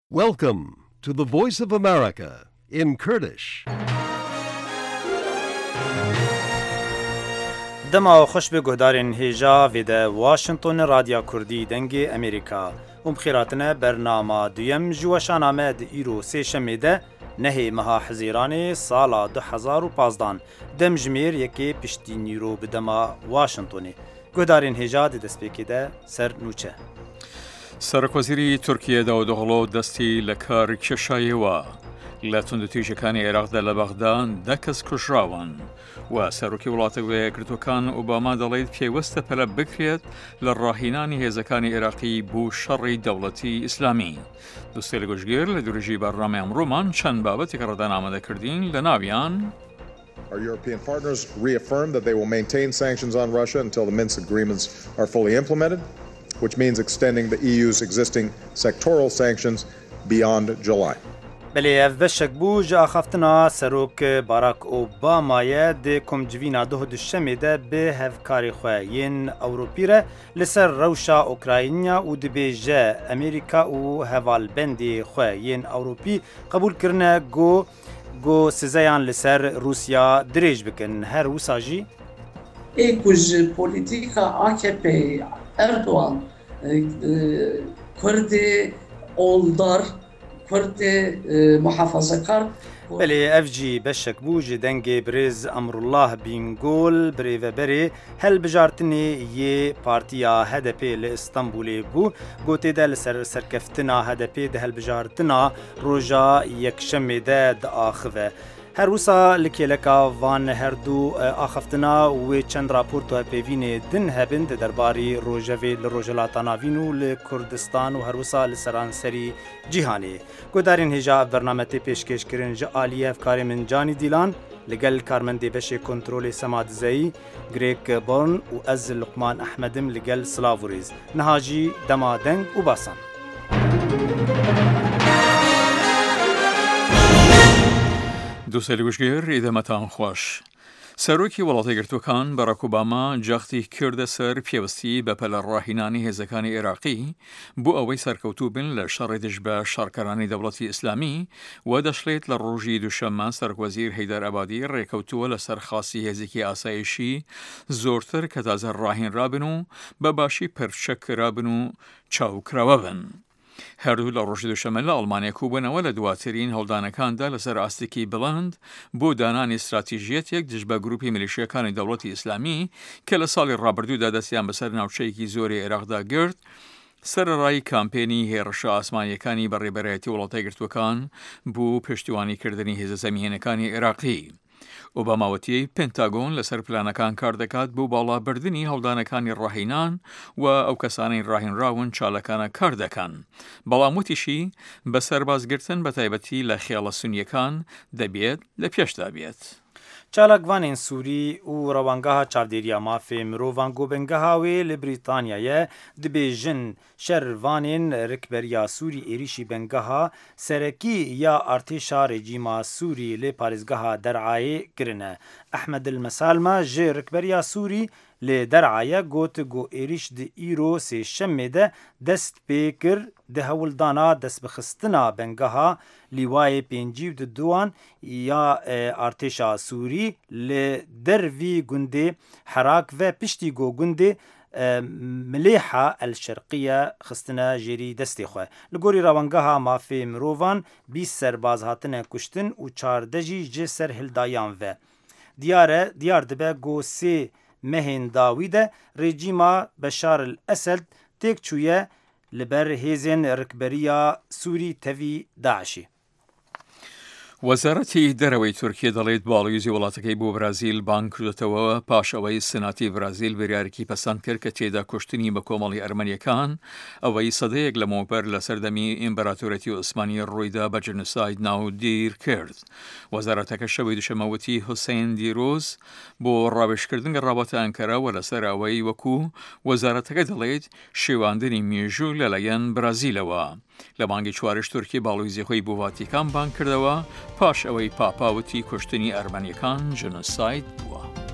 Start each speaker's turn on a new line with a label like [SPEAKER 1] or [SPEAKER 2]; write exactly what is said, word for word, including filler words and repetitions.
[SPEAKER 1] Welcome to the Voice of America in Kurdish.
[SPEAKER 2] دما خوش به گهدارین هیجا ویده واشنطن رادیا کردی دنگ امریکا ام خیراتنا برنامه دویم جوشان آمد ایرو سه شمیده نهی مها حزیران سالا دو هزار و پازدان دم جمیر یکی پشتی نیرو بدما واشنطنی گهدارین هیجا دی دسپیکی ده سر نوچه
[SPEAKER 3] سەرۆکوەزیری تورکیە داود ئۆغڵۆ دەستی لە کار کێشایەوە لە توندوتیژەکانی عێراقدا لە بەغدان دە کەس کوژراون و سەرۆکی وڵاتە وێگرتوەکان ئۆباما دەڵێت پێوەستە پەلە بکرێت لە ڕاهێنانی هێزەکانی عێراقی بوو شەڕی دەوڵەتی ئیسلامی دووسێ لە گۆژگێر لە دوورژی بەرنامەی ئەمڕۆمان چەند بابەتێک ڕەدان ئامادەکردین لە ناویان
[SPEAKER 4] Our European partners reaffirmed that they will maintain sanctions on Russia until the Minsk agreements are fully implemented, which means extending the E U's existing sectoral sanctions beyond July.
[SPEAKER 2] بله اف بشک بو جا خفتنا سروک باراک اوبامایه ده کمجوینا ده دشمه ده به هفکاری خواه ین اوروپیره لسر روشا اوکراینیا و دبیجه امریکا و هوالبندی خواه ین اوروپی قبول کرنه گو گو سزایان لسر روسیا دریج بکن هر وساجی
[SPEAKER 5] ایکوز پولیتیکا آ کی پی Erdoğan, Kurdi oldar, Kurdi muhafazakar.
[SPEAKER 2] بله اف جی بشک بوج دنگ بریز امرالله بینگول بریو بری هل بجارتنی یه پارتیا هدپ لإستانبول بو گوتی ده لسر سرکفتنا هدپ ده هل بجارتنا روژا یکشم ده ده آخوه هر وسا لکیلکا وان هر دو آخفتنا و چند راپورتو پیوین دن هبند درباری روژوی لروژلاتانا وینو لکردستان و هر وسا لسرانسری جیهانی گودارین هجا برنامه پیشکش کرن جا آلیه افکار من جانی دیلان لگل کارمندی بشه کنترول سماد زی گریک بورن و از لقمان احمدم لگل سلاوریز نهاجی دمادنگ و باسان
[SPEAKER 3] دووسێ گوشگێر ئیدەمەتان خۆش. سەرۆکی وڵاتی گرتوەکان باراک ئۆباما جاختی کردە سەر پێوەستی بە پەلە ڕاهێنانی هێزەکانی عێراقی بۆ ئەوەی سەرکەوتوو بن لە شەڕی دژ بە شارکەرانی دەوڵەتی ئیسلامی و دەشڵێت لە ڕۆژی دووشەممە سەرۆکوەزیر هەیدەر ئەبادی ڕێکەوتووە لە سەر خاسی هێزێکی ئاسایشی زۆرتر کە تازە ڕاهێنرابن و بە باشی پەرچەکرابن و چاوکراوە بن. هەردوو لە ڕۆژی دووشەممە لە ئەڵمانیا کوبوونەوە لە دواترین هەڵدانەکاندا لەسەر ئاستێکی بڵند بۆ دانانی استراتیژیەتێک دژ بە گروپی میلیشیەکانی دەوڵەتی ئیسلامی کە لە ساڵی ڕابردوودا دەستیان بەسەر ناوچەیەکی زۆری عێراقدا گرت سەرەڕای کامپێنی هێرشە ئاسمانیەکانی بەڕێبەرایەتی وڵاتای گرتوەکان بۆ پشتیوانیکردنی هێزە زەمیهێنەکانی عێراقی. ئۆباماوەتی پێنتاگۆن لەسەر پلانەکان کار دەکات بۆ باڵابردنی هەڵدانەکانی ڕاهێنان و ئەو کەسانەی ڕاهێنراون چالەکانە کار دەکەن. بەڵام وتیشی بە سەربازگرتن بە تایبەتی لە خێڵە سونیەکان دەبێت لە پێشدا بێت.
[SPEAKER 2] چالاکوانین سووری و ڕەوانگەها چاودێریە مافێ مرۆڤان گۆبنگەهاوێ لە بریتانیایە دەبێژن شەروانین ڕکبەریە سووری عێریشی بنگەها سەرەکی یا ئارتێشا رێجیما سووری لێ پارێزگەها دەرعایێ گرنە. ئەحمەد المەسالمە ژێ ڕکبەریە سووری لێ دەرعایە گوت گۆ عێریش د ئیرۆ سێشەمێدە دەست پێ کرد د هەوڵدانا دەستبخستنا بنگەها لیوایە پێنجی و دوان یا ئارتێشا سووری لە دەروی گوندێ حراک و پشتی گۆ گوندێ ملێحە ئەلشەرقیە خستنە ژێری دەستی خوێ لە گۆری ڕەوانگەها مافێ مرۆڤان بیست سەرباز هاتنە کوشتن و چاردەژی جێ سەر هێلدایان vê دیارە دیار دەبێ گۆ سێ مهên dawî de rejîma Beşar el-Esed têk çûye li ber hêzên rikberiya Sûrî tevî Daişî.
[SPEAKER 3] وەزارەتی دەرەوەی تورکیە دەڵێت باڵیوزی وڵاتەکەی بۆ برازیل بان کردوێتەوە پاش ئەوەی سناتی برازیل بریارێکی پەسەند کرد کە تێدا کوشتنی بە کۆمەڵی ئەرمەنیەکان ئەوەی سەدەیەک لە مۆبەر لە سەردەمی ئیمپەراتۆرەتی عوسمانی ڕوویدا بە جنوساید ناودیر کرد. وەزارەتەکە شەوەی دووشەمەوتی حوسێن دیرۆز بۆ ڕاوێژکردن ڕابەتە ئەنکەرا و لەسەر ئەوەی وەکوو وەزارەتەکە دەڵێت شێواندنی مێژوو لەلایەن برازیلەوە. لە مانگی چوارش تورکی باڵیوزی خۆی بۆ ڤاتیکان بان کردەوە پاش ئەوەی پاپاوتی کوشتنی ئەرمەنیەکان جنوساید بووە.